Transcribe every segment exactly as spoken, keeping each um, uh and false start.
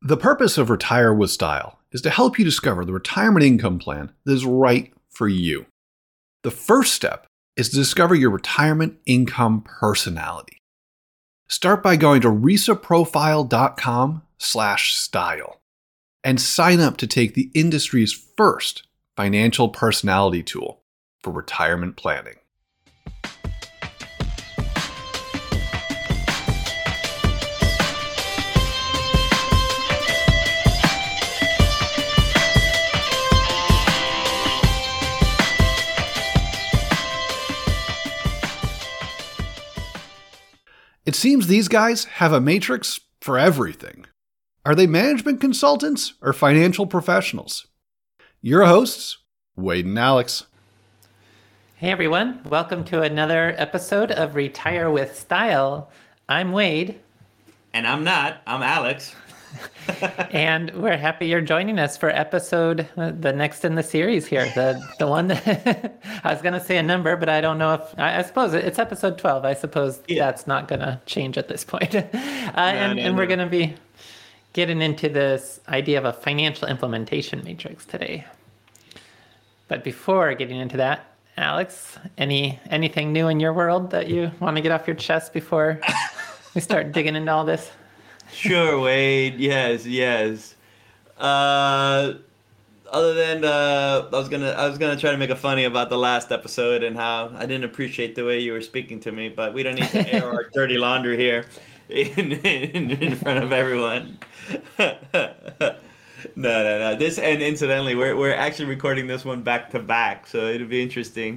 The purpose of Retire with Style is to help you discover the retirement income plan that is right for you. The first step is to discover your retirement income personality. Start by going to risaprofile.com slash style and sign up to take the industry's first financial personality tool for retirement planning. It seems these guys have a matrix for everything. Are they management consultants or financial professionals? Your hosts, Wade and Alex. Hey everyone, welcome to another episode of Retire with Style. I'm Wade. And I'm not, I'm Alex. And we're happy you're joining us for episode, uh, the next in the series here. The the one that, I was going to say a number, but I don't know if, I, I suppose it's episode twelve. I suppose yeah. That's not going to change at this point. uh, no, and, no, and no. We're going to be getting into this idea of a financial implementation matrix today. But before getting into that, Alex, any anything new in your world that you want to get off your chest before we start digging into all this? Sure, Wade. Yes, yes. Uh, other than uh, I was gonna, I was gonna try to make a funny about the last episode and how I didn't appreciate the way you were speaking to me, but we don't need to air our dirty laundry here in, in, in front of everyone. no, no, no. This and incidentally, we're we're actually recording this one back to back, so it'll be interesting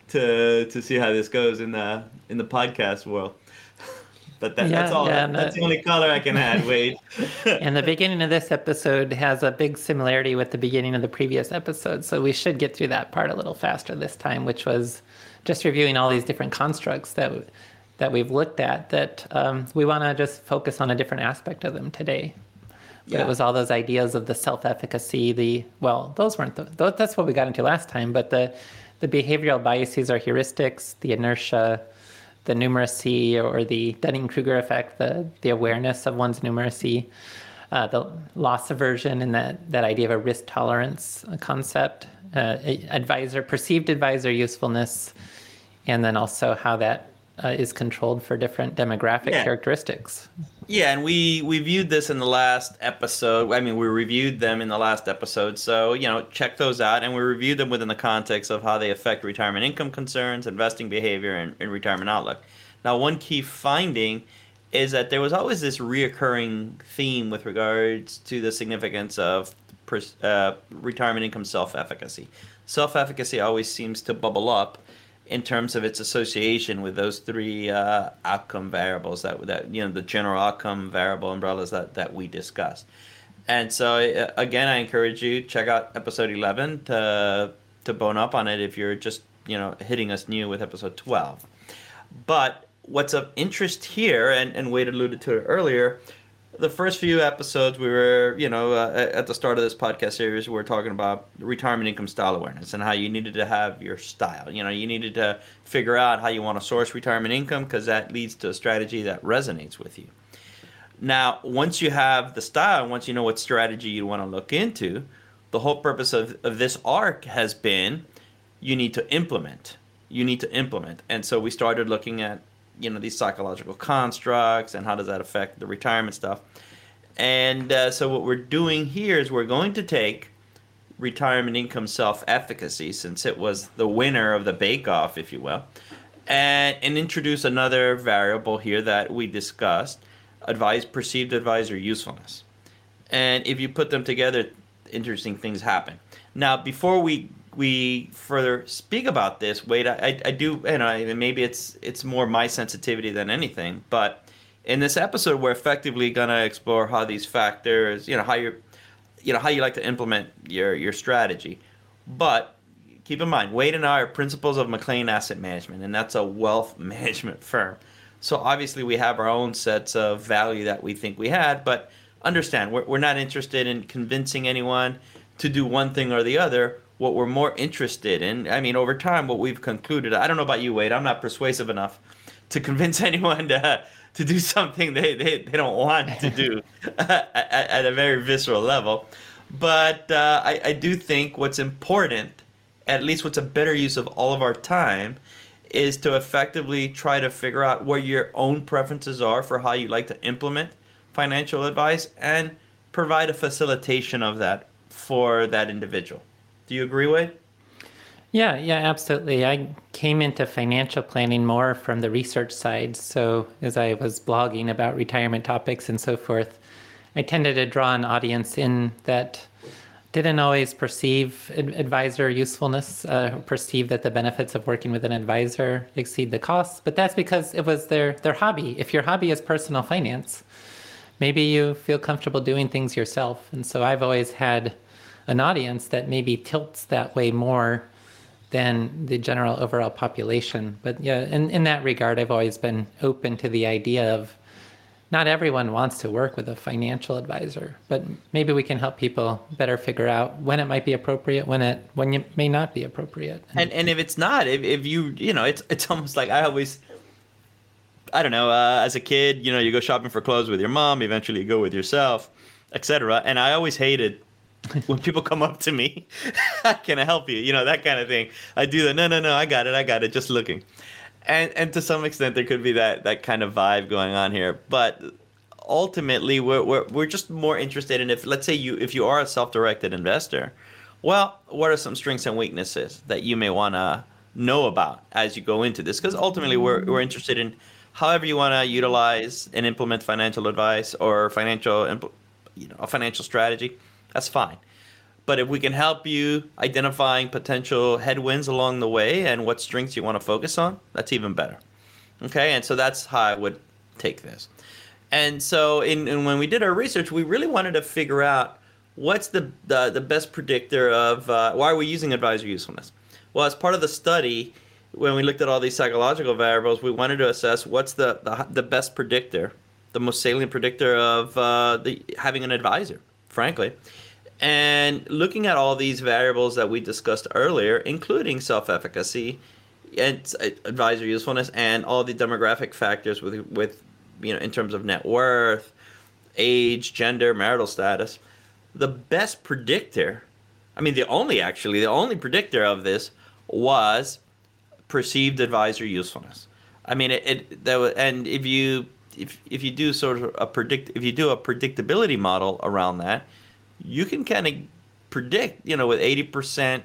to to see how this goes in the in the podcast world. But that, yeah, that's all. Yeah, that's the only color I can add, Wade. And the beginning of this episode has a big similarity with the beginning of the previous episode, so we should get through that part a little faster this time, which was just reviewing all these different constructs that that we've looked at. That um, we want to just focus on a different aspect of them today. But yeah. It was all those ideas of the self-efficacy. The well, those weren't the. Those, that's what we got into last time. But the the behavioral biases or heuristics, the inertia, the numeracy or the Dunning-Kruger effect, the, the awareness of one's numeracy, uh, the loss aversion and that, that idea of a risk tolerance concept, uh, advisor, perceived advisor usefulness, and then also how that uh, is controlled for different demographic yeah. characteristics. Yeah, and we, we viewed this in the last episode. I mean, we reviewed them in the last episode. So, you know, check those out. And we reviewed them within the context of how they affect retirement income concerns, investing behavior, and, and retirement outlook. Now, one key finding is that there was always this reoccurring theme with regards to the significance of uh, retirement income self-efficacy. Self-efficacy always seems to bubble up in terms of its association with those three uh, outcome variables that that you know the general outcome variable umbrellas that, that we discussed. And so uh, again, I encourage you check out episode eleven to to bone up on it if you're just you know hitting us new with episode twelve. But what's of interest here, and, and Wade alluded to it earlier, the first few episodes we were, you know, uh, at the start of this podcast series, we were talking about retirement income style awareness and how you needed to have your style. You know, you needed to figure out how you want to source retirement income because that leads to a strategy that resonates with you. Now, once you have the style, once you know what strategy you want to look into, the whole purpose of, of this arc has been you need to implement. You need to implement. And so we started looking at you know, these psychological constructs and how does that affect the retirement stuff. And uh, so what we're doing here is we're going to take retirement income self-efficacy, since it was the winner of the bake-off, if you will, and, and introduce another variable here that we discussed, advise, perceived advisor usefulness. And if you put them together, interesting things happen. Now, before we we further speak about this, Wade, I, I do, you know, maybe it's it's more my sensitivity than anything, but in this episode, we're effectively going to explore how these factors, you know, how you're, you know, how you like to implement your your strategy. But keep in mind, Wade and I are principals of McLean Asset Management, and that's a wealth management firm. So obviously, we have our own sets of value that we think we had, but understand, we're we're not interested in convincing anyone to do one thing or the other. What we're more interested in, I mean, over time, what we've concluded, I don't know about you, Wade, I'm not persuasive enough to convince anyone to to do something they, they, they don't want to do at, at a very visceral level. But uh, I, I do think what's important, at least what's a better use of all of our time, is to effectively try to figure out what your own preferences are for how you like to implement financial advice and provide a facilitation of that for that individual. Do you agree, Wade? Yeah, yeah, absolutely. I came into financial planning more from the research side. So as I was blogging about retirement topics and so forth, I tended to draw an audience in that didn't always perceive ad- advisor usefulness, uh, perceive that the benefits of working with an advisor exceed the costs. But that's because it was their, their hobby. If your hobby is personal finance, maybe you feel comfortable doing things yourself. And so I've always had an audience that maybe tilts that way more than the general overall population. But yeah, in, in that regard, I've always been open to the idea of not everyone wants to work with a financial advisor, but maybe we can help people better figure out when it might be appropriate, when it when it may not be appropriate. And and if it's not, if, if you, you know, it's it's almost like I always, I don't know, uh, as a kid, you know, you go shopping for clothes with your mom, eventually you go with yourself, et cetera. And I always hated when people come up to me, can I help you? You know, that kind of thing. I do that. No, no, no, I got it. I got it. Just looking. And and to some extent, there could be that, that kind of vibe going on here. But ultimately, we're, we're, we're just more interested in if, let's say you, if you are a self-directed investor, well, what are some strengths and weaknesses that you may want to know about as you go into this? Because ultimately, we're, we're interested in however you want to utilize and implement financial advice or financial, impl- you know, a financial strategy. That's fine. But if we can help you identifying potential headwinds along the way and what strengths you want to focus on, that's even better. Okay, and so that's how I would take this. And so in, in when we did our research, we really wanted to figure out what's the the, the best predictor of uh, why are we using advisor usefulness? Well, as part of the study, when we looked at all these psychological variables, we wanted to assess what's the, the, the best predictor, the most salient predictor of uh, the having an advisor, frankly. And looking at all these variables that we discussed earlier, including self-efficacy and advisor usefulness and all the demographic factors with, with, you know, in terms of net worth, age, gender, marital status, the best predictor, I mean, the only actually, the only predictor of this was perceived advisor usefulness. I mean, it, it that was, and if you if if you do sort of a predict if you do a predictability model around that, you can kind of predict, you know, with eighty percent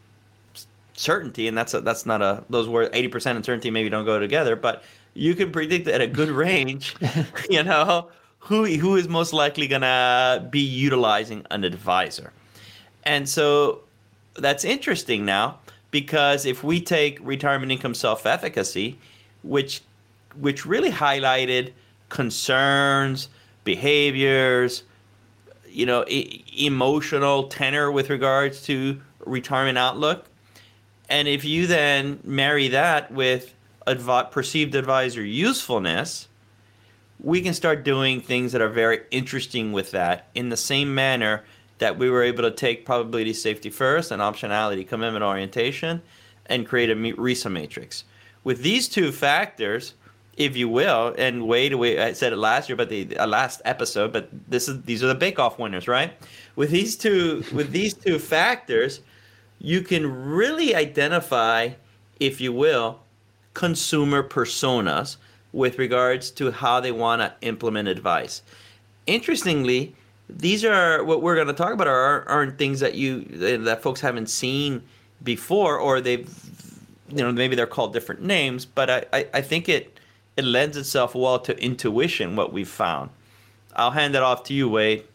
certainty, and that's a, that's not a, those words, eighty percent and certainty maybe don't go together, but you can predict at a good range, you know, who who is most likely going to be utilizing an advisor. And so that's interesting now, because if we take retirement income self-efficacy, which which really highlighted concerns, behaviors, you know, e- emotional tenor with regards to retirement outlook. And if you then marry that with advi- perceived advisor usefulness, we can start doing things that are very interesting with that in the same manner that we were able to take probability safety first and optionality commitment orientation and create a R I S A matrix. With these two factors, if you will, and Wade, Wade, I said it last year, but the uh, last episode, but this is these are the bake-off winners, right? With these two, with these two factors, you can really identify, if you will, consumer personas with regards to how they want to implement advice. Interestingly, these are what we're going to talk about are aren't things that you that folks haven't seen before, or they've, you know, maybe they're called different names, but I, I, I think it. It lends itself well to intuition, what we've found. I'll hand it off to you, Wade.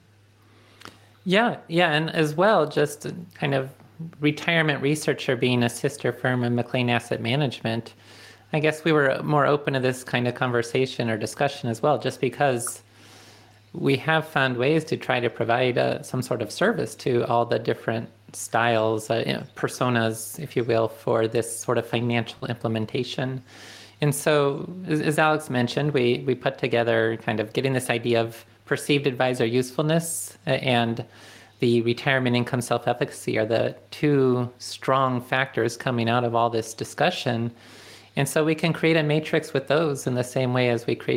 Yeah, yeah, and as well, just kind of retirement researcher being a sister firm of McLean Asset Management, I guess we were more open to this kind of conversation or discussion as well, just because we have found ways to try to provide uh, some sort of service to all the different styles, uh, you know, personas, if you will, for this sort of financial implementation. And so, as, as Alex mentioned, we, we put together kind of getting this idea of perceived advisor usefulness and the retirement income self-efficacy are the two strong factors coming out of all this discussion. And so we can create a matrix with those in the same way as we created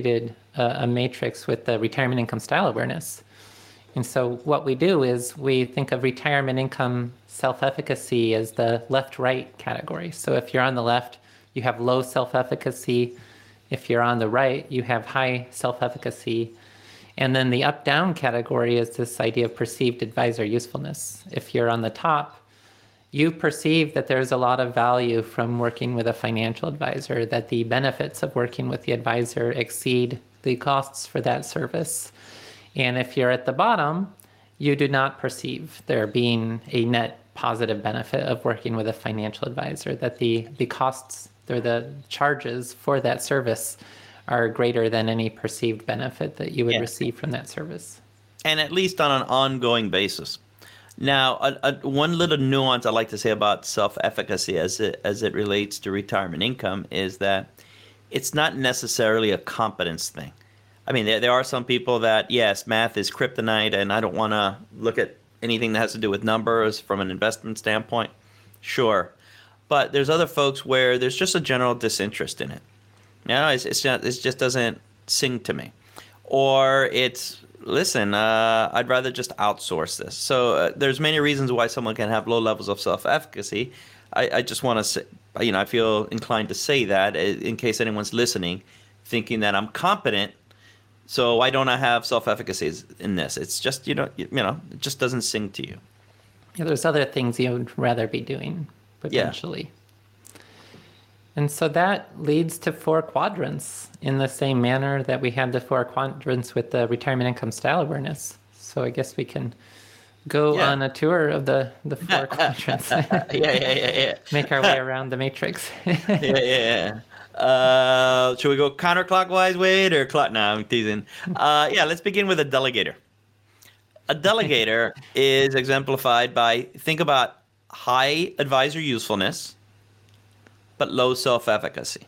a, a matrix with the retirement income style awareness. And so what we do is we think of retirement income self-efficacy as the left-right category. So if you're on the left, you have low self-efficacy. If you're on the right, you have high self-efficacy. And then the up-down category is this idea of perceived advisor usefulness. If you're on the top, you perceive that there's a lot of value from working with a financial advisor, that the benefits of working with the advisor exceed the costs for that service. And if you're at the bottom, you do not perceive there being a net positive benefit of working with a financial advisor, that the, the costs or the charges for that service are greater than any perceived benefit that you would yeah. receive from that service. And at least on an ongoing basis. Now, a, a, one little nuance I like to say about self-efficacy as it, as it relates to retirement income is that it's not necessarily a competence thing. I mean, there, there are some people that, yes, math is kryptonite, and I don't want to look at anything that has to do with numbers from an investment standpoint. Sure. But there's other folks where there's just a general disinterest in it. You know, it's, it's not, it just doesn't sing to me. Or it's, listen, uh, I'd rather just outsource this. So uh, there's many reasons why someone can have low levels of self-efficacy. I, I just want to say, you know, I feel inclined to say that in case anyone's listening, thinking that I'm competent, so why don't I have self-efficacy in this? It's just, you know, you, you know, it just doesn't sing to you. Yeah, there's other things you would rather be doing, potentially. Yeah. And so that leads to four quadrants in the same manner that we had the four quadrants with the retirement income style awareness. So I guess we can go yeah. on a tour of the, the four quadrants. yeah, yeah, yeah, yeah. Make our way around the matrix. yeah, yeah, yeah. Uh, should we go counterclockwise, Wade, or clock? No, I'm teasing. Uh, yeah, let's begin with a delegator. A delegator is exemplified by, think about high advisor usefulness, but low self-efficacy.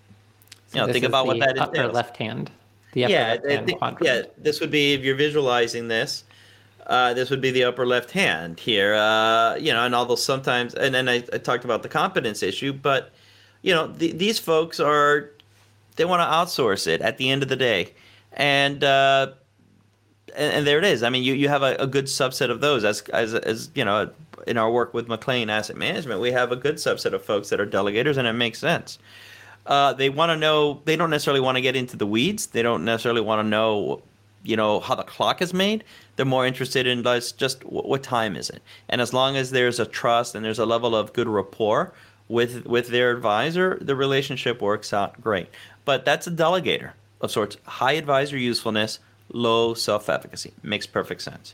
So you know, think about what that is. Upper left hand. The upper yeah, left hand th- quadrant. Yeah, this would be, if you're visualizing this, uh, this would be the upper left hand here. Uh, you know, and although sometimes, and then I, I talked about the competence issue, but you know, the, these folks are, they want to outsource it at the end of the day. And uh, and, and there it is. I mean, you, you have a, a good subset of those. As, as, as you know, in our work with McLean Asset Management, we have a good subset of folks that are delegators, and it makes sense. Uh, they want to know, they don't necessarily want to get into the weeds. They don't necessarily want to know, you know, how the clock is made. They're more interested in just what, what time is it. And as long as there's a trust and there's a level of good rapport with with their advisor, the relationship works out great. But that's a delegator of sorts. High advisor usefulness, low self-efficacy. Makes perfect sense.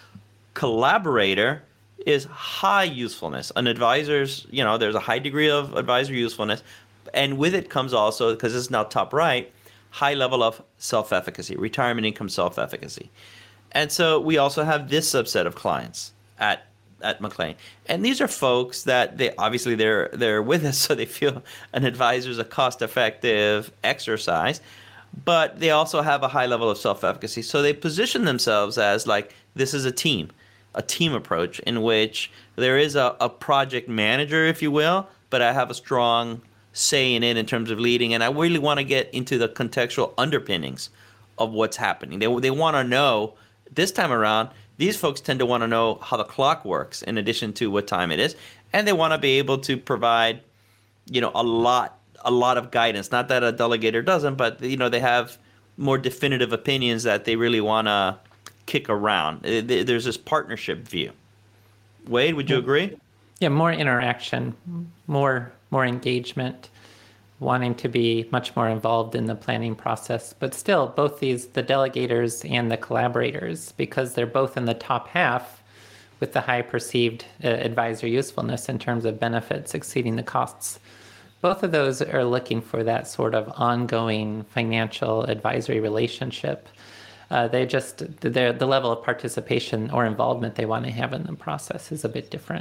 Collaborator is high usefulness. An advisor's, you know, there's a high degree of advisor usefulness. And with it comes also, because this is now top right, high level of self-efficacy, retirement income self-efficacy. And so we also have this subset of clients at at McLean. And these are folks that they obviously they're they're with us, so they feel an advisor is a cost-effective exercise, but they also have a high level of self-efficacy. So they position themselves as like, this is a team, a team approach in which there is a, a project manager, if you will, but I have a strong say in it in terms of leading, and I really want to get into the contextual underpinnings of what's happening. They they want to know, this time around, these folks tend to want to know how the clock works in addition to what time it is, and they want to be able to provide, you know, a lot a lot of guidance. Not that a delegator doesn't, but you know, they have more definitive opinions that they really want to kick around. There's this partnership view. Wade, would you agree? Yeah, more interaction, more more engagement, wanting to be much more involved in the planning process. But still, both these, the delegators and the collaborators, because they're both in the top half with the high perceived uh, advisor usefulness in terms of benefits exceeding the costs, both of those are looking for that sort of ongoing financial advisory relationship. Uh, they just, the level of participation or involvement they want to have in the process is a bit different.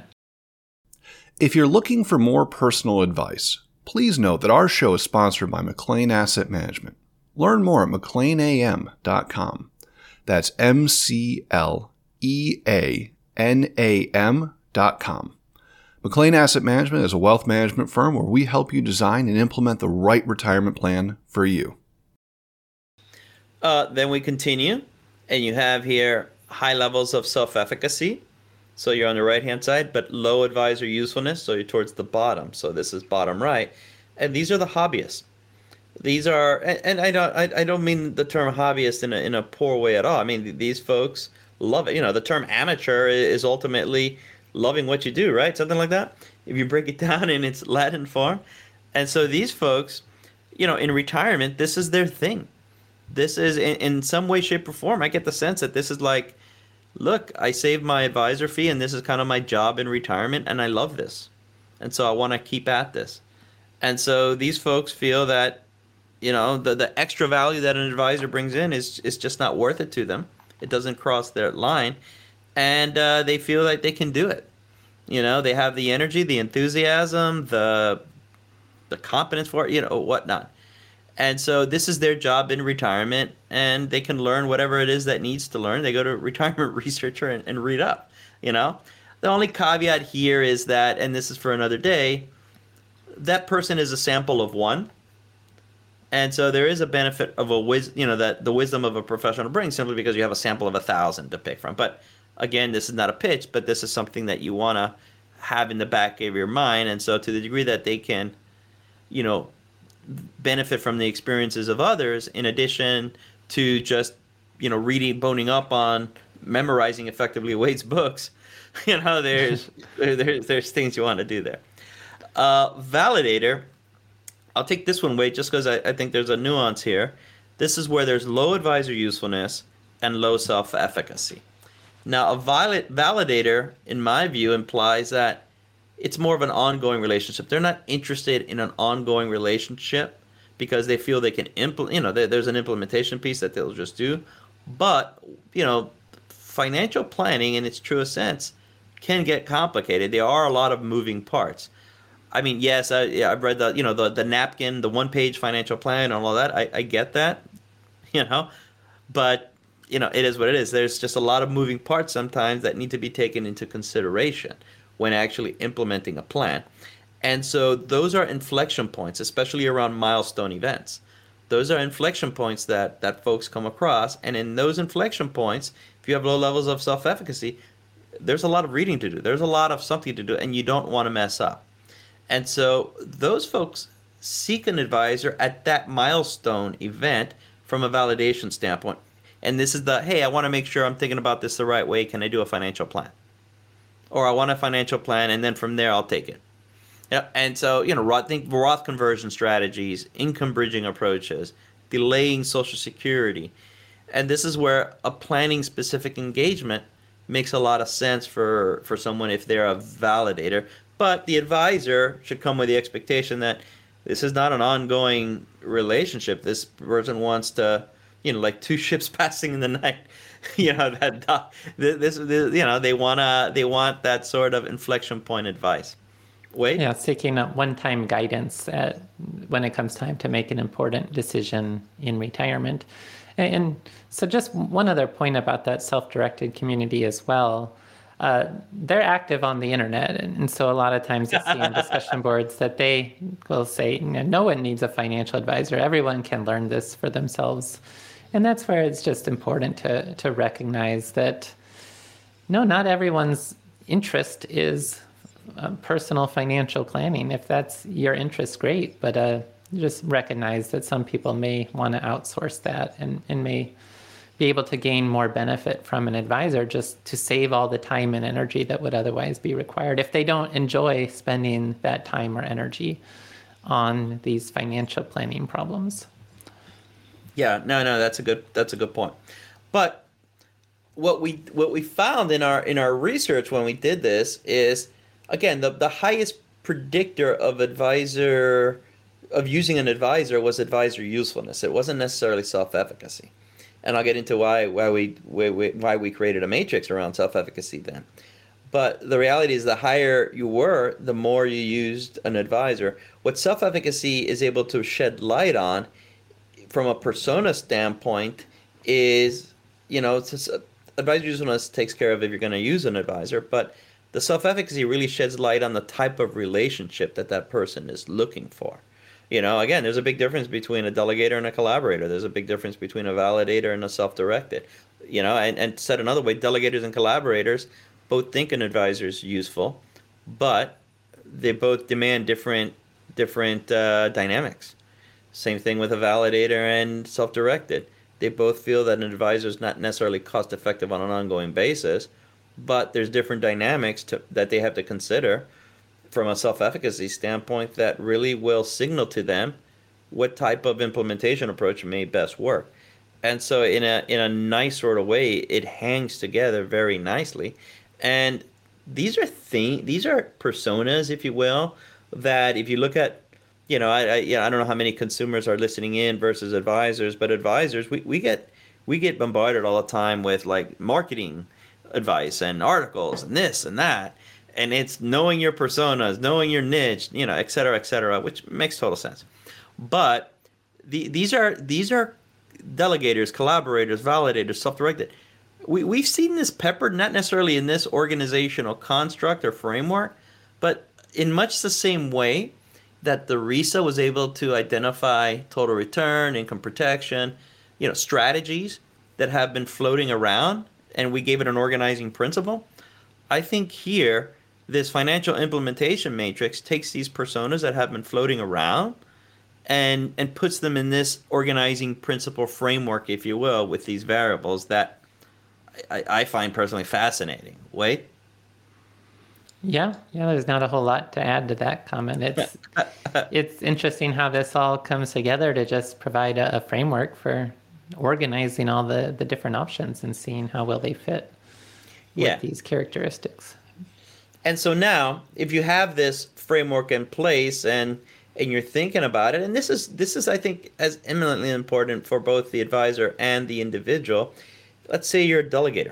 If you're looking for more personal advice, please note that our show is sponsored by McLean Asset Management. Learn more at mclean a m dot com. That's M C L E A N A M dot com. McLean Asset Management is a wealth management firm where we help you design and implement the right retirement plan for you. Uh, then we continue, and you have here high levels of self-efficacy. So you're on the right-hand side, but low advisor usefulness, so you're towards the bottom. So this is bottom right. And these are the hobbyists. These are, and I don't, I, I don't mean the term hobbyist in a, in a poor way at all. I mean, these folks love it. You know, the term amateur is ultimately loving what you do, right? Something like that, if you break it down in its Latin form. And so these folks, you know, in retirement, this is their thing. This is, in, in some way, shape, or form, I get the sense that this is like, look, I saved my advisor fee, and this is kind of my job in retirement, and I love this. And so I want to keep at this. And so these folks feel that, you know, the, the extra value that an advisor brings in is, is just not worth it to them. It doesn't cross their line. And uh, they feel like they can do it. You know, they have the energy, the enthusiasm, the the competence for it, you know, whatnot. And so this is their job in retirement, and they can learn whatever it is that needs to learn. They go to Retirement Researcher and, and read up, you know. The only caveat here is that, and this is for another day, that person is a sample of one. And so there is a benefit of a wis, you know, that the wisdom of a professional brings simply because you have a sample of a thousand to pick from. But again, this is not a pitch, but this is something that you want to have in the back of your mind. And so to the degree that they can, you know, benefit from the experiences of others, in addition to just, you know, reading, boning up on memorizing effectively Wade's books, you know, there's there's there's things you want to do there. Uh, validator, I'll take this one, Wade, just because I, I think there's a nuance here. This is where there's low advisor usefulness and low self-efficacy. Now, a valid, validator, in my view, implies that it's more of an ongoing relationship. They're not interested in an ongoing relationship because they feel they can implement, you know, there's an implementation piece that they'll just do. But, you know, financial planning in its truest sense can get complicated. There are a lot of moving parts. I mean, yes, I, yeah, I've read the, you know, the, the napkin, the one-page financial plan and all that. I, I get that, you know, but, you know, it is what it is. There's just a lot of moving parts sometimes that need to be taken into consideration when actually implementing a plan. And so those are inflection points, especially around milestone events. Those are inflection points that, that folks come across. And in those inflection points, if you have low levels of self-efficacy, there's a lot of reading to do. There's a lot of something to do, and you don't want to mess up. And so those folks seek an advisor at that milestone event from a validation standpoint. And this is the, hey, I want to make sure I'm thinking about this the right way. Can I do a financial plan? Or I want a financial plan, and then from there I'll take it. Yeah, and so, you know, I think Roth conversion strategies, income bridging approaches, delaying Social Security. And this is where a planning specific engagement makes a lot of sense for, for someone if they're a validator. But the advisor should come with the expectation that this is not an ongoing relationship. This person wants to, you know, like two ships passing in the night. You know, that this, this, you know, they wanna they want that sort of inflection point advice. Wade? Yeah, seeking a one-time guidance at, when it comes time to make an important decision in retirement. And, and so just one other point about that self-directed community as well. Uh, they're active on the internet, and, and so a lot of times you see on discussion boards that they will say, you know, no one needs a financial advisor. Everyone can learn this for themselves. And that's where it's just important to, to recognize that, no, not everyone's interest is uh, personal financial planning. If that's your interest, great. But uh, just recognize that some people may want to outsource that and, and may be able to gain more benefit from an advisor just to save all the time and energy that would otherwise be required if they don't enjoy spending that time or energy on these financial planning problems. Yeah, no, no, that's a good that's a good point. But what we what we found in our in our research when we did this is, again, the, the highest predictor of advisor of using an advisor was advisor usefulness. It wasn't necessarily self-efficacy. And I'll get into why why we why we, why we created a matrix around self-efficacy then. But the reality is the higher you were, the more you used an advisor. What self-efficacy is able to shed light on from a persona standpoint is, you know, it's just, uh, advisor usefulness takes care of if you're going to use an advisor, but the self-efficacy really sheds light on the type of relationship that that person is looking for. You know, again, there's a big difference between a delegator and a collaborator. There's a big difference between a validator and a self-directed. You know, and, and said another way, delegators and collaborators both think an advisor is useful, but they both demand different different uh, dynamics. Same thing with a validator and self-directed. They both feel that an advisor is not necessarily cost-effective on an ongoing basis, but there's different dynamics to, that they have to consider from a self-efficacy standpoint that really will signal to them what type of implementation approach may best work. And so in a in a nice sort of way, it hangs together very nicely. And these are thing these are personas, if you will, that if you look at, you know, I, I yeah, I don't know how many consumers are listening in versus advisors, but advisors, we, we get we get bombarded all the time with like marketing advice and articles and this and that. And it's knowing your personas, knowing your niche, you know, et cetera, et cetera, which makes total sense. But the, these are these are delegators, collaborators, validators, self-directed. We, we've seen this peppered, not necessarily in this organizational construct or framework, but in much the same way that the R I S A was able to identify total return, income protection, you know, strategies that have been floating around, and we gave it an organizing principle. I think here, this financial implementation matrix takes these personas that have been floating around and and puts them in this organizing principle framework, if you will, with these variables that I, I find personally fascinating. Wait? Yeah, yeah, there's not a whole lot to add to that comment. It's it's interesting how this all comes together to just provide a, a framework for organizing all the, the different options and seeing how well they fit with yeah. these characteristics. And so now, if you have this framework in place and and you're thinking about it, and this is this is I think as eminently important for both the advisor and the individual. Let's say you're a delegator.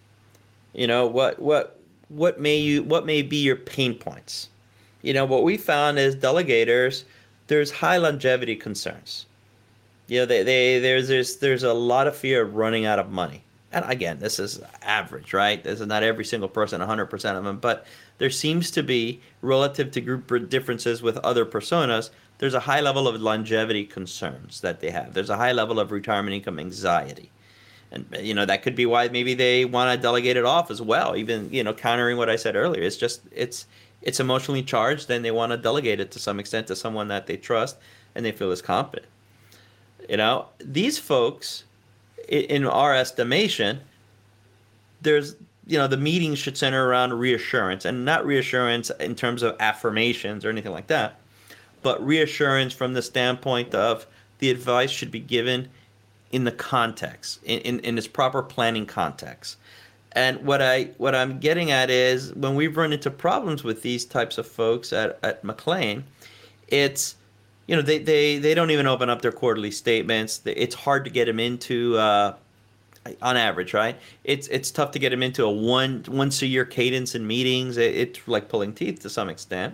You know, what what what may you what may be your pain points? You know, what we found is delegators, there's high longevity concerns. You know, they, they there's there's there's a lot of fear of running out of money. And again, this is average, right? This is not every single person, one hundred percent of them, but there seems to be, relative to group differences with other personas, there's a high level of longevity concerns that they have. There's a high level of retirement income anxiety. And, you know, that could be why maybe they want to delegate it off as well, even, you know, countering what I said earlier. It's just, it's it's emotionally charged, then they want to delegate it to some extent to someone that they trust and they feel is competent. You know, these folks, in our estimation, there's, you know, the meeting should center around reassurance, and not reassurance in terms of affirmations or anything like that, but reassurance from the standpoint of the advice should be given in the context, in, in, in its proper planning context. And what I what I'm getting at is when we've run into problems with these types of folks at, at McLean, it's, you know, they, they, they don't even open up their quarterly statements. It's hard to get them into, uh, on average, right? It's it's tough to get them into a one once a year cadence in meetings. It, it's like pulling teeth to some extent.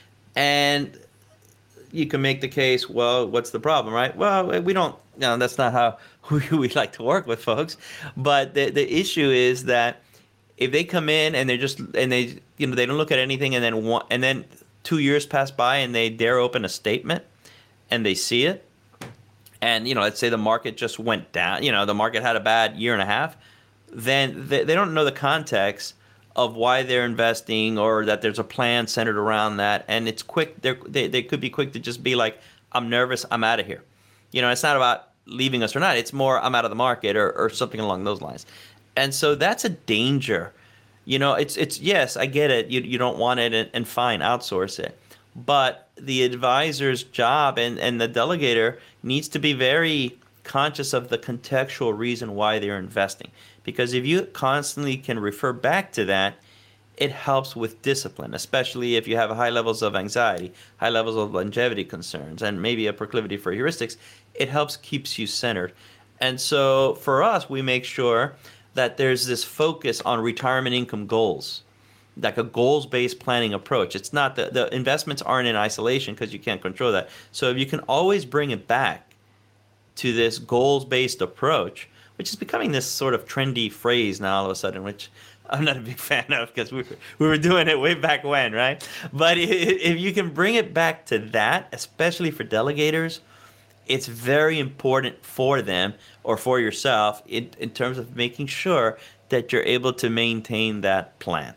And you can make the case, well, what's the problem, right? Well, we don't, you know, that's not how we, we like to work with folks. But the the issue is that if they come in and they're just, and they, you know, they don't look at anything, and then one, and then two years pass by and they dare open a statement and they see it, and, you know, let's say the market just went down, you know, the market had a bad year and a half, then they, they don't know the context of why they're investing, or that there's a plan centered around that. And it's quick. They're, they they could be quick to just be like, I'm nervous, I'm out of here. You know, it's not about leaving us or not. It's more, I'm out of the market, or, or something along those lines. And so that's a danger. You know, it's, it's yes, I get it. You, you don't want it, and, and fine, outsource it. But the advisor's job and, and the delegator needs to be very conscious of the contextual reason why they're investing. Because if you constantly can refer back to that, it helps with discipline, especially if you have high levels of anxiety, high levels of longevity concerns, and maybe a proclivity for heuristics. It helps keeps you centered. And so for us, we make sure that there's this focus on retirement income goals, like a goals-based planning approach. It's not the, the investments aren't in isolation because you can't control that. So if you can always bring it back to this goals-based approach, which is becoming this sort of trendy phrase now all of a sudden, which I'm not a big fan of, because we were, we were doing it way back when, right? But if you can bring it back to that, especially for delegators, it's very important for them or for yourself in, in terms of making sure that you're able to maintain that plan.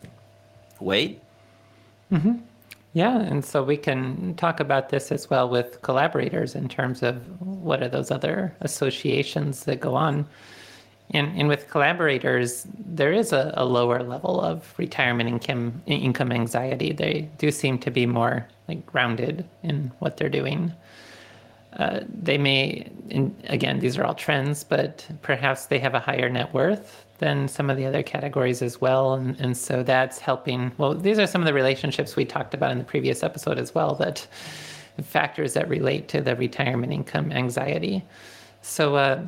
Wade? Mm-hmm. Yeah, and so we can talk about this as well with collaborators in terms of what are those other associations that go on. And, and with collaborators, there is a, a lower level of retirement income, income anxiety. They do seem to be more like grounded in what they're doing. Uh, they may, in, again, these are all trends, but perhaps they have a higher net worth than some of the other categories as well. And, and so that's helping. Well, these are some of the relationships we talked about in the previous episode as well, that factors that relate to the retirement income anxiety. So uh,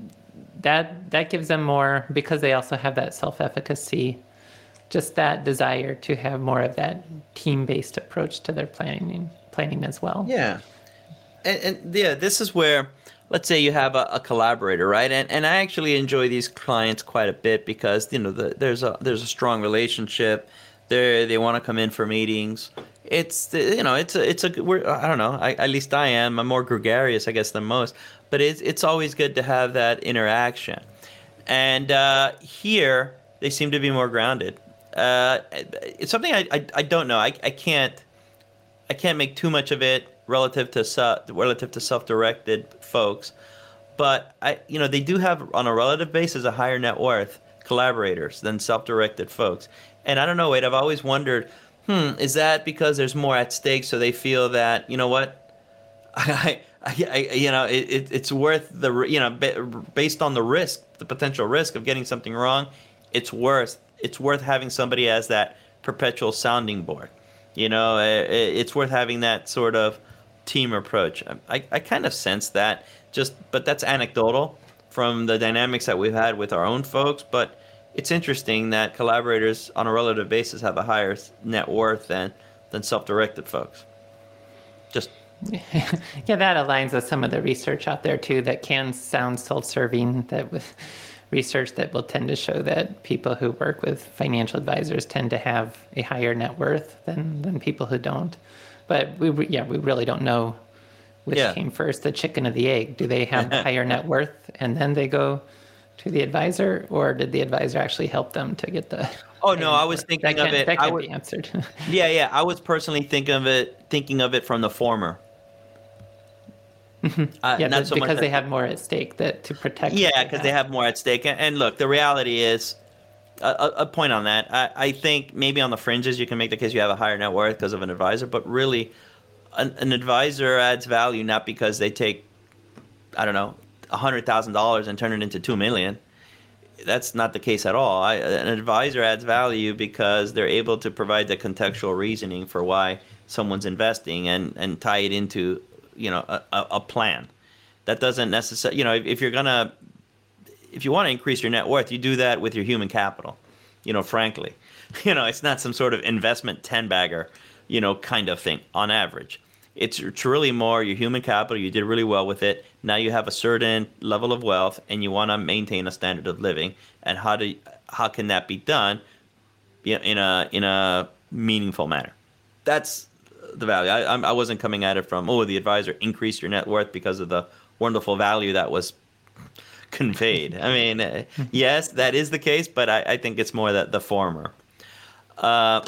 that that gives them more, because they also have that self-efficacy, just that desire to have more of that team-based approach to their planning planning as well. Yeah. And, and yeah, this is where, let's say you have a, a collaborator, right? And and I actually enjoy these clients quite a bit, because you know the, there's a there's a strong relationship. They they want to come in for meetings. It's you know it's a it's a we're, I don't know. I, at least I am. I'm more gregarious, I guess, than most. But it's it's always good to have that interaction. And uh, here they seem to be more grounded. Uh, it's something I, I I don't know. I I can't I can't make too much of it relative to su- relative to self-directed folks, but I, you know, they do have, on a relative basis, a higher net worth collaborators than self-directed folks. And I don't know, Wade, I've always wondered, hmm, is that because there's more at stake, so they feel that, you know what, I, I, I you know, it, it, it's worth the, you know, based on the risk, the potential risk of getting something wrong, it's worth, it's worth having somebody as that perpetual sounding board. You know, it, it's worth having that sort of team approach. I, I kind of sense that, just, but that's anecdotal from the dynamics that we've had with our own folks. But it's interesting that collaborators on a relative basis have a higher net worth than, than self-directed folks. Just yeah, that aligns with some of the research out there too, that can sound self-serving, that with research that will tend to show that people who work with financial advisors tend to have a higher net worth than, than people who don't. But we, yeah, we really don't know which yeah. came first, the chicken or the egg. Do they have higher net worth and then they go to the advisor, or did the advisor actually help them to get the? Oh no, I was thinking that of can, it. That I can would, be answered. yeah, yeah, I was personally thinking of it, thinking of it from the former. uh, yeah, not so because much they that, have more at stake that to protect. Yeah, because they have more at stake. And look, the reality is, a, a point on that. I, I think maybe on the fringes you can make the case you have a higher net worth because of an advisor, but really, an, an advisor adds value not because they take, I don't know, a hundred thousand dollars and turn it into two million. That's not the case at all. I, an advisor adds value because they're able to provide the contextual reasoning for why someone's investing and, and tie it into, you know, a, a plan. That doesn't necessarily, you know, if, if you're gonna, if you want to increase your net worth, you do that with your human capital. You know, frankly, you know, it's not some sort of investment ten bagger, you know, kind of thing on average. It's truly more your human capital. You did really well with it. Now you have a certain level of wealth, and you want to maintain a standard of living. And how do how can that be done in a in a meaningful manner? That's the value. I I wasn't coming at it from, oh, the advisor increased your net worth because of the wonderful value that was conveyed. I mean, yes, that is the case, but I, I think it's more that the former. Uh,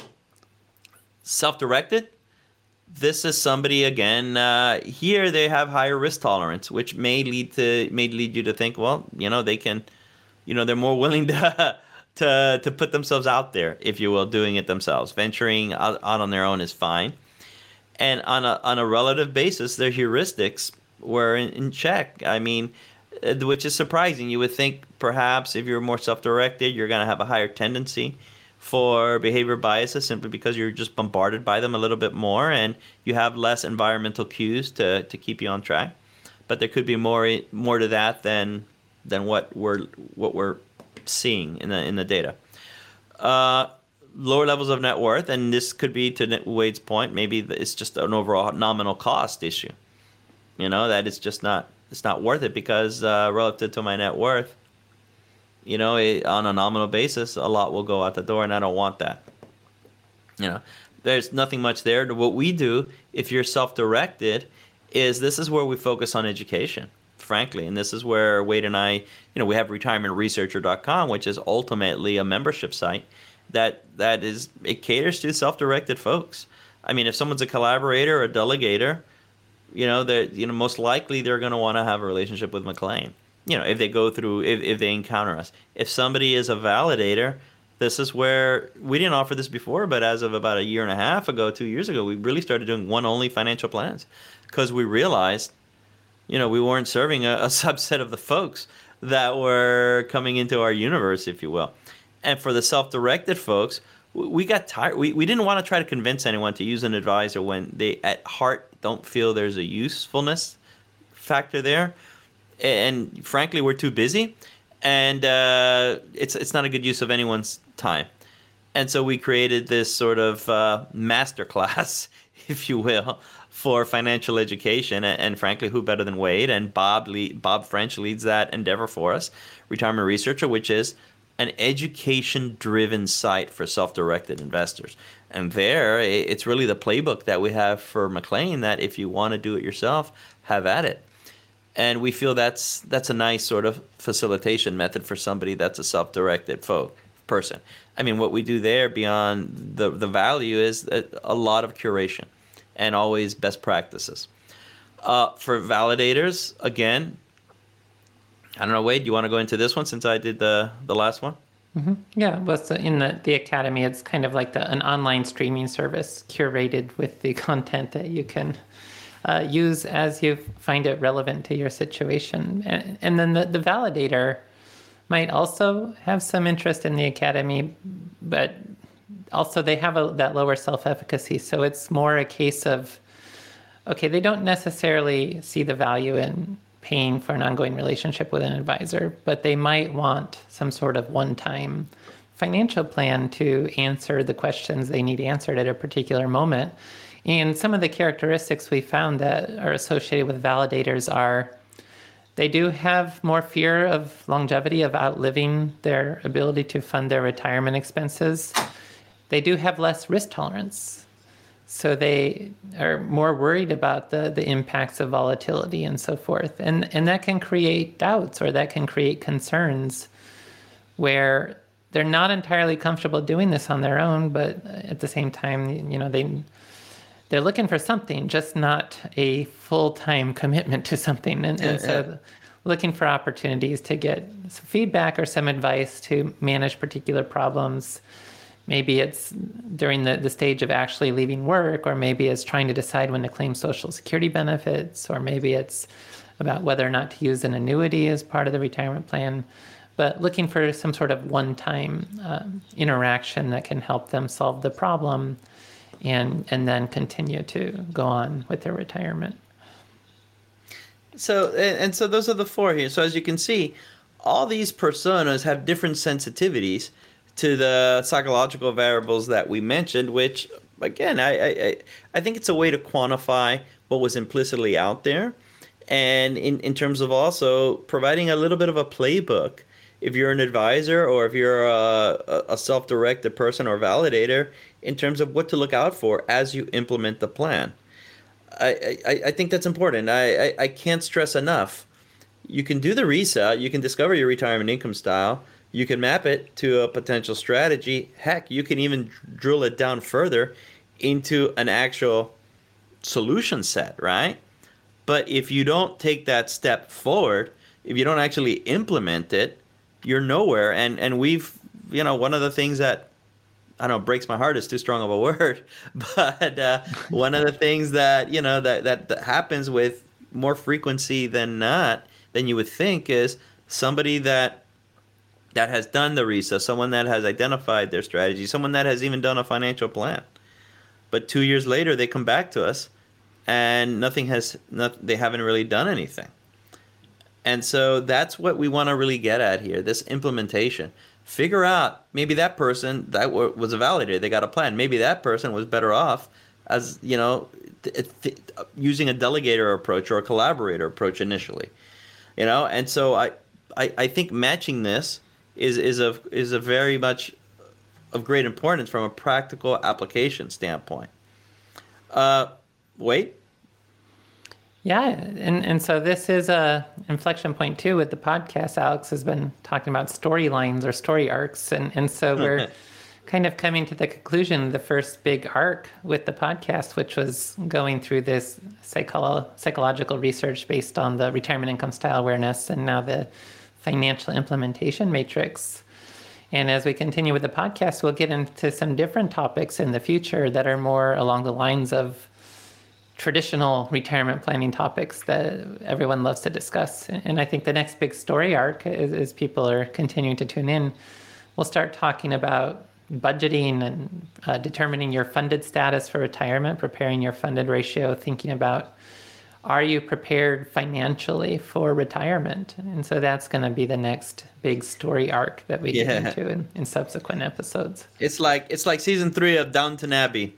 self-directed. This is somebody, again, uh, here they have higher risk tolerance, which may lead to may lead you to think, well, you know, they can, you know, they're more willing to to to put themselves out there, if you will, doing it themselves. Venturing out, out on their own is fine, and on a on a relative basis, their heuristics were in, in check. I mean, which is surprising. You would think perhaps if you're more self-directed, you're going to have a higher tendency for behavior biases, simply because you're just bombarded by them a little bit more and you have less environmental cues to, to keep you on track. But there could be more more to that than than what we're what we're seeing in the in the data. Uh, lower levels of net worth, and this could be, to Wade's point, maybe it's just an overall nominal cost issue. You know, that it's just not it's not worth it because uh, relative to my net worth, You know, it, on a nominal basis, a lot will go out the door, and I don't want that. You know, there's nothing much there. What we do, if you're self-directed, is this is where we focus on education, frankly. And this is where Wade and I, you know, we have retirement researcher dot com, which is ultimately a membership site that that is, it caters to self-directed folks. I mean, if someone's a collaborator or a delegator, you know, that you know, most likely they're going to want to have a relationship with McLean. You know, if they go through, if, if they encounter us. If somebody is a validator, this is where we didn't offer this before, but as of about a year and a half ago, two years ago, we really started doing one-only financial plans because we realized, you know, we weren't serving a, a subset of the folks that were coming into our universe, if you will. And for the self-directed folks, we got tired. We, we didn't want to try to convince anyone to use an advisor when they, at heart, don't feel there's a usefulness factor there. And frankly, we're too busy. And uh, it's it's not a good use of anyone's time. And so we created this sort of uh, masterclass, if you will, for financial education. And, and frankly, who better than Wade? And Bob Le- Bob French leads that endeavor for us, Retirement Researcher, which is an education-driven site for self-directed investors. And there, it's really the playbook that we have for McLean, that if you want to do it yourself, have at it. And we feel that's that's a nice sort of facilitation method for somebody that's a self-directed folk person. I mean, what we do there beyond the, the value is a, a lot of curation and always best practices. Uh, for validators, again, I don't know, Wade, do you want to go into this one since I did the, the last one? Mm-hmm. Yeah, well, so in the, the Academy, it's kind of like the, an online streaming service curated with the content that you can uh, use as you find it relevant to your situation. And, and then the, the validator might also have some interest in the Academy, but also they have a, that lower self-efficacy. So it's more a case of, okay, they don't necessarily see the value in paying for an ongoing relationship with an advisor, but they might want some sort of one-time financial plan to answer the questions they need answered at a particular moment. And some of the characteristics we found that are associated with validators are they do have more fear of longevity, of outliving their ability to fund their retirement expenses. They do have less risk tolerance. So they are more worried about the, the impacts of volatility and so forth. And, and that can create doubts, or that can create concerns where they're not entirely comfortable doing this on their own, but at the same time, you know, they, they're looking for something, just not a full-time commitment to something. And, and so looking for opportunities to get some feedback or some advice to manage particular problems. Maybe it's during the, the stage of actually leaving work, or maybe it's trying to decide when to claim Social Security benefits, or maybe it's about whether or not to use an annuity as part of the retirement plan. But looking for some sort of one-time uh, interaction that can help them solve the problem and, and then continue to go on with their retirement. So, and so those are the four here. So as you can see, all these personas have different sensitivities to the psychological variables that we mentioned, which, again, I, I, I think it's a way to quantify what was implicitly out there. And in, in terms of also providing a little bit of a playbook, if you're an advisor or if you're a, a self-directed person or validator, in terms of what to look out for as you implement the plan. I, I, I think that's important. I, I, I can't stress enough. You can do the reset. You can discover your retirement income style. You can map it to a potential strategy. Heck, you can even drill it down further into an actual solution set, right? But if you don't take that step forward, if you don't actually implement it, you're nowhere. And and we've, you know, one of the things that, I don't know, breaks my heart is too strong of a word, but uh, one of the things that, you know, that, that, that happens with more frequency than not, than you would think, is somebody that that has done the research, someone that has identified their strategy, someone that has even done a financial plan. But two years later, they come back to us and nothing has, not, they haven't really done anything. And so that's what we want to really get at here, this implementation. Figure out, maybe that person that was a validator, they got a plan. Maybe that person was better off as, you know, th- th- using a delegator approach or a collaborator approach initially. You know, and so I, I, I think matching this is is a is a very much of great importance from a practical application standpoint. Uh, wait. Yeah, and, and so this is a inflection point too with the podcast. Alex has been talking about storylines or story arcs, and, and so we're kind of coming to the conclusion of the first big arc with the podcast, which was going through this psycholo- psychological research based on the retirement income style awareness and now the financial implementation matrix. And as we continue with the podcast, we'll get into some different topics in the future that are more along the lines of traditional retirement planning topics that everyone loves to discuss. And I think the next big story arc, as, as people are continuing to tune in, we'll start talking about budgeting and uh, determining your funded status for retirement, preparing your funded ratio, thinking about, are you prepared financially for retirement? And so that's going to be the next big story arc that we yeah. get into in, in subsequent episodes. It's like it's like season three of Downton Abbey.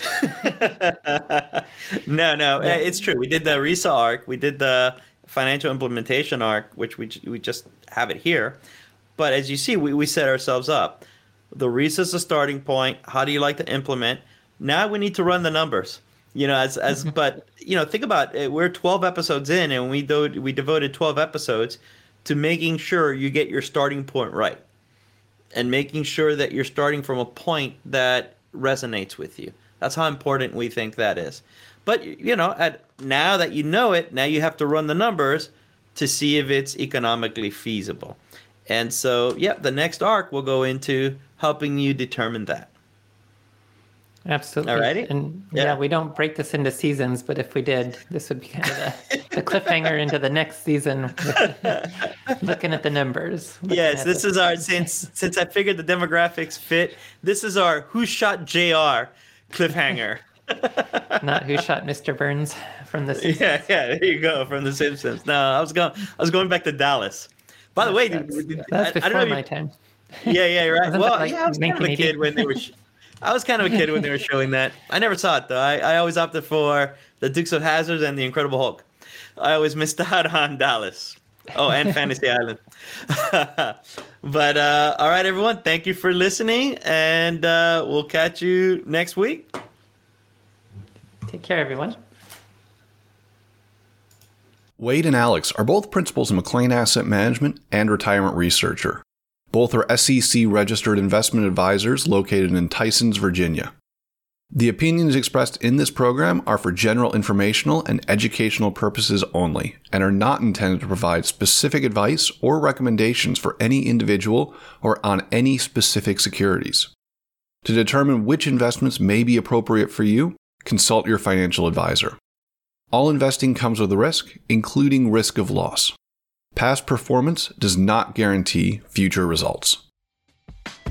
no, no, yeah. It's true. We did the R I S A arc. We did the financial implementation arc, which we we just have it here. But as you see, we, we set ourselves up. The R I S A is the starting point. How do you like to implement? Now we need to run the numbers. You know, as as but you know, think about it. We're twelve episodes in, and we do we devoted twelve episodes to making sure you get your starting point right, and making sure that you're starting from a point that resonates with you. That's how important we think that is. But you know, at now that you know it, now you have to run the numbers to see if it's economically feasible. And so, yeah, the next arc will go into helping you determine that. Absolutely. Alrighty. And yeah. yeah, we don't break this into seasons, but if we did, this would be kind of the, the cliffhanger into the next season. Looking at the numbers. Yes, this the- is our, since since I figured the demographics fit, this is our Who Shot J R cliffhanger. Not Who Shot Mister Burns from The Simpsons. Yeah, yeah, there you go, from The Simpsons. No, I was going, I was going back to Dallas. By the way, that's, did, did, that's I, before I don't know my you, time. Yeah, yeah, right. Wasn't Well, like yeah, I was kind of a kid when they were. Sh- I was kind of a kid when they were showing that. I never saw it though. I, I always opted for the Dukes of Hazzard and the Incredible Hulk. I always missed out on Dallas. Oh, and Fantasy Island. But uh, all right, everyone. Thank you for listening, and uh, we'll catch you next week. Take care, everyone. Wade and Alex are both principals in McLean Asset Management and retirement researcher. Both are S E C-registered investment advisors located in Tysons, Virginia. The opinions expressed in this program are for general informational and educational purposes only and are not intended to provide specific advice or recommendations for any individual or on any specific securities. To determine which investments may be appropriate for you, consult your financial advisor. All investing comes with a risk, including risk of loss. Past performance does not guarantee future results.